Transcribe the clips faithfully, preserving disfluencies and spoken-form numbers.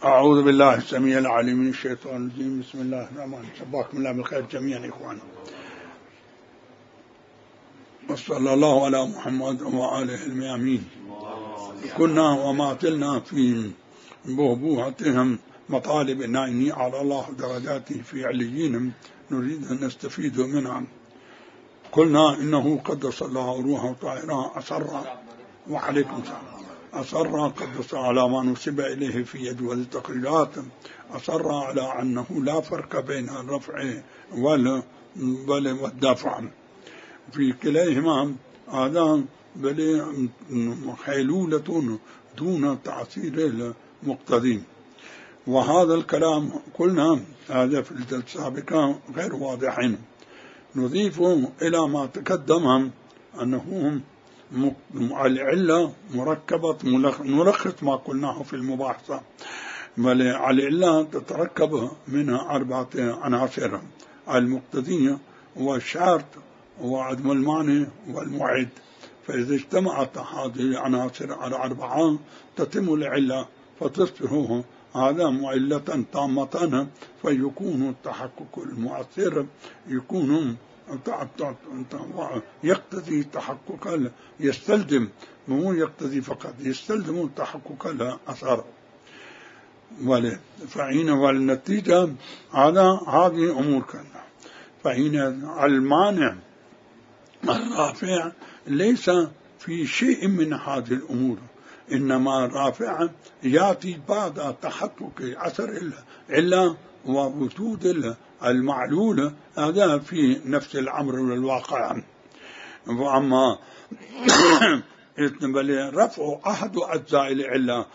أعوذ بالله السميع العليم من الشيطان الرجيم. بسم الله الرحمن الرحيم. صباحكم الله بالخير جميعا إخوانا، وصلى الله على محمد وآله الميامين. كنا وما زلنا في بوبوهتهم مطالب النائمين على الله درجاته في عليين نريد أن نستفيد منها. قلنا إنه قدس الله روحه طاهرا أصر وعليكم السلام أصر قدس على ما نسب إليه في أجوز التقريرات، أصر على أنه لا فرق بين الرفع والدفع في كليهما، هذا بل حيلولة دون تأثير المقتضي. وهذا الكلام قلنا هذا في الجلسة السابقة غير واضحين. نضيف إلى ما تقدم أنه العلة مركبة، نلخص ما قلناه في المباحثة. العلة تتركب منها أربعة عناصر: المقتضية والشرط وعدم المعنى والموعد. فإذا اجتمعت هذه العناصر الأربعة تتم العلة، فتصبح هذا معلة تامة، فيكون التحقق المؤثر يكون يقتضي تحقق، يستلزم، مو يقتضي فقط، يستلزم تحقق الأثر. فحين والنتيجة على هذه أمور كنا، فحين المانع الرافع ليس في شيء من هذه الأمور، إنما الرافع يأتي بعد تحقق أثر العلة ووجود المعلول، هذا في نفس الأمر والواقع. وأما رفع أحد أجزاء العلة،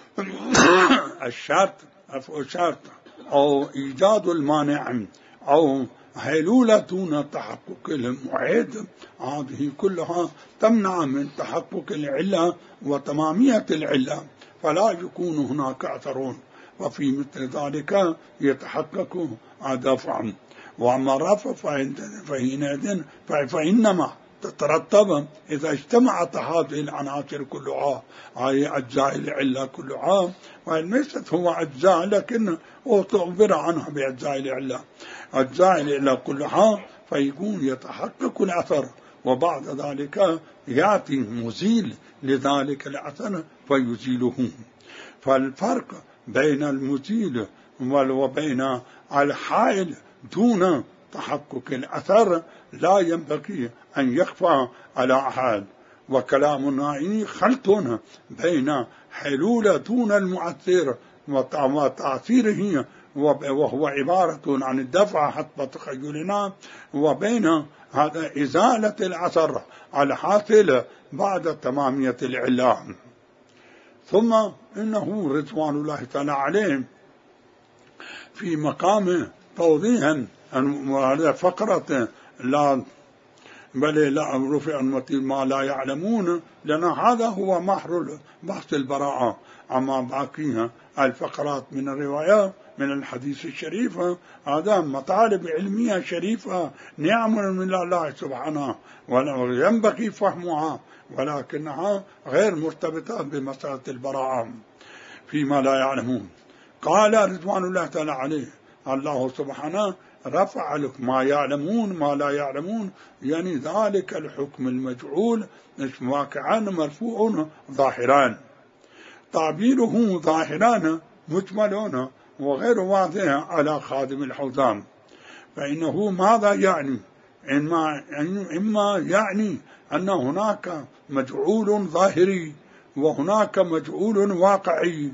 الشرط، رفع الشرط أو إيجاد المانع أو حلولة دون تحقق المعيد، هذه كلها تمنع من تحقق العلة وتمامية العلة، فلا يكون هناك أثرون، وفي مثل ذلك يتحقق دفعا. وأما الرفع فحينئذ فإنما تترتب إذا اجتمعت هذه العناصر كلها، هي أجزاء العلة كلها، وليست هو أجزاء لكن هو تعبر عنها بأجزاء العلة، أجزاء العلة كلها، فيكون يتحقق الأثر، وبعد ذلك يأتي مزيل لذلك الأثر فيزيله. فالفرق بين المزيل وبين الحائل دون تحقق الأثر لا ينبغي أن يخفى على أحد. وكلام النائين خلط بين حلول دون المؤثر وتأثيره، وهو عبارة عن الدفع حسب تخيلنا، وبين هذا إزالة الأثر الحاصل بعد تمامية العلة. ثم إنه رضوان الله تعالى عليه في مقام توضيح هذا فقرة لا بل لا رفع ما لا يعلمون، لأن هذا هو محر بحث البراءة. أما باقيها الفقرات من الرواية من الحديث الشريف، هذا مطالب علمية شريفة نعم من الله سبحانه، وينبغي فهمها، ولكنها غير مرتبطة بمسألة البراءة فيما لا يعلمون. قال رضوان الله تعالى عليه الله سبحانه رفع ما يعلمون ما لا يعلمون، يعني ذلك الحكم المجعول واقعا مرفوع ظاهران. تعبيره ظاهران مجملون وغير واضح على خادم الحوزان، فإنه ماذا يعني؟ إما, إما يعني أن هناك مجعول ظاهري وهناك مجعول واقعي،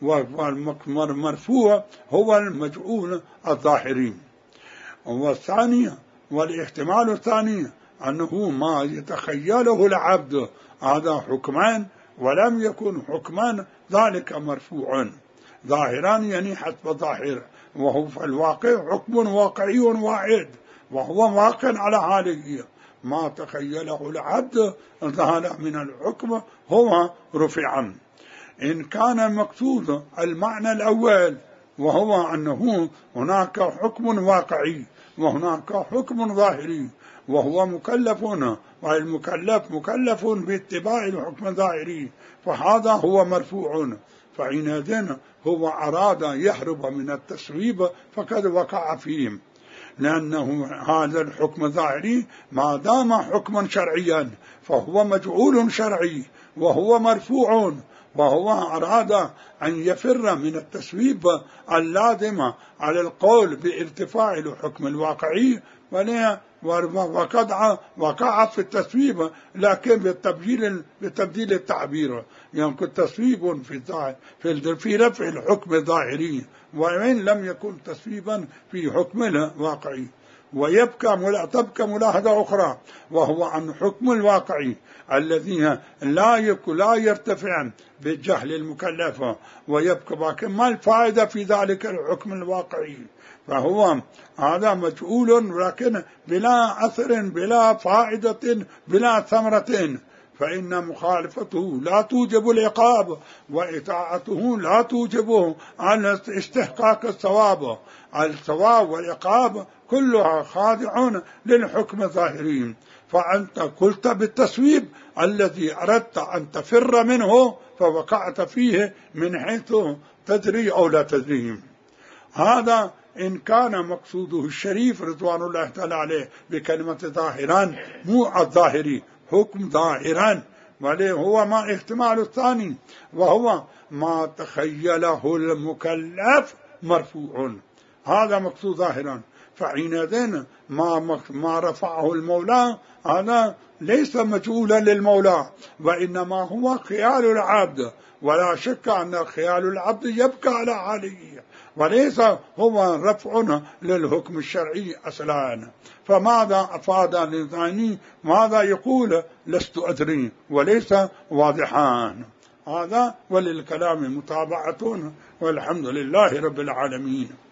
والمرفوع هو المجعول الظاهري. والثانية والاحتمال الثاني أنه ما يتخيله العبد، هذا حكمان ولم يكن حكمان، ذلك مرفوع ظاهران يعني حسب ظاهر، وهو في الواقع حكم واقعي واحد، وهو واقع على حاله. ما تخيله العبد ظهر من الحكم هو رفعا. إن كان مقصود المعنى الأول وهو أنه هناك حكم واقعي وهناك حكم ظاهري، وهو مكلف، والمكلف مكلف باتباع الحكم الظاهري، فهذا هو مرفوع. فحينئذ هو أراد يهرب من التسويب فقد وقع فيه، لأنه هذا الحكم ظاهري ما دام حكما شرعيا فهو مجعول شرعي وهو مرفوع، وهو أراد أن يفر من التسويب اللازم على القول بارتفاع الحكم الواقعي، وقد وقع في التسويب لكن بالتبديل بتبديل التعبير، يعني تسويب في في في رفع الحكم الظاهري وإن لم يكن تسويبا في حكم الواقعي. ويبقى تبقى ملاحظة أخرى، وهو عن حكم الواقعي الذي لا لا يرتفع بالجهل المكلف، ويبقى باقي ما الفائدة في ذلك الحكم الواقعي، فهو هذا مجهول لكن بلا أثر بلا فائدة بلا ثمرة، فإن مخالفته لا توجب العقاب وإطاعته لا توجب عن استحقاق الثواب. الثواب والعقاب كلها خاضعون للحكم الظاهري. فأنت قلت بالتسويب الذي أردت أن تفر منه فوقعت فيه من حيث تدري أو لا تدري. هذا إن كان مقصوده الشريف رضوان الله تعالى عليه بكلمة ظاهران، مو الظاهري حكم ظاهران، وليه هو ما احتمال الثاني وهو ما تخيله المكلف مرفوع، هذا مقصود ظاهرا. فحينئذ ما ما رفعه المولى هذا ليس مجهولا للمولى، وإنما هو خيال العبد، ولا شك أن خيال العبد يبقى على حاله وليس هو رفع للحكم الشرعي أصلا. فماذا أفاد الإنساني؟ ماذا يقول؟ لست أدري، وليس واضحان. هذا وللكلام متابعة، والحمد لله رب العالمين.